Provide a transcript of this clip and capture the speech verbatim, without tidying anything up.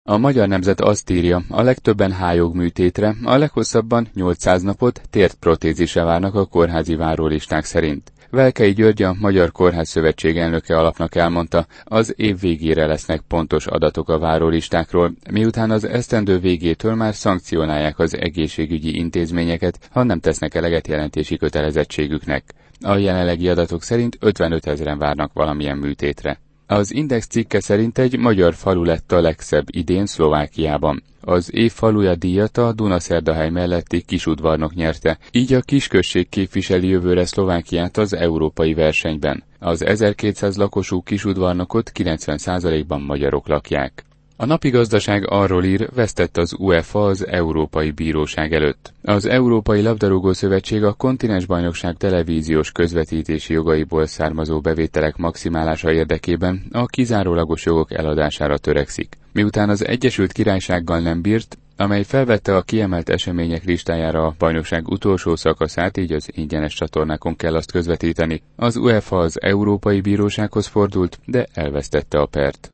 A Magyar Nemzet azt írja, a legtöbben hályogműtétre, a leghosszabban nyolcszáz napot tértprotézisre várnak a kórházi várólisták szerint. Velkei György, a Magyar Kórház Szövetség elnöke alapnak elmondta, az év végére lesznek pontos adatok a várólistákról, miután az esztendő végétől már szankcionálják az egészségügyi intézményeket, ha nem tesznek eleget jelentési kötelezettségüknek. A jelenlegi adatok szerint ötvenöt ezren várnak valamilyen műtétre. Az Index cikke szerint egy magyar falu lett a legszebb idén Szlovákiában. Az év faluja díjat a Dunaszerdahely melletti Kisudvarnok nyerte, így a kisközség képviseli jövőre Szlovákiát az európai versenyben. Az ezerkétszáz lakosú Kisudvarnokot kilencven százalékban magyarok lakják. A Napi Gazdaság arról ír, vesztett az UEFA az Európai Bíróság előtt. Az Európai Labdarúgó Szövetség a kontinensbajnokság televíziós közvetítési jogaiból származó bevételek maximálása érdekében a kizárólagos jogok eladására törekszik. Miután az Egyesült Királysággal nem bírt, amely felvette a kiemelt események listájára a bajnokság utolsó szakaszát, így az ingyenes csatornákon kell azt közvetíteni, az UEFA az Európai Bírósághoz fordult, de elvesztette a pert.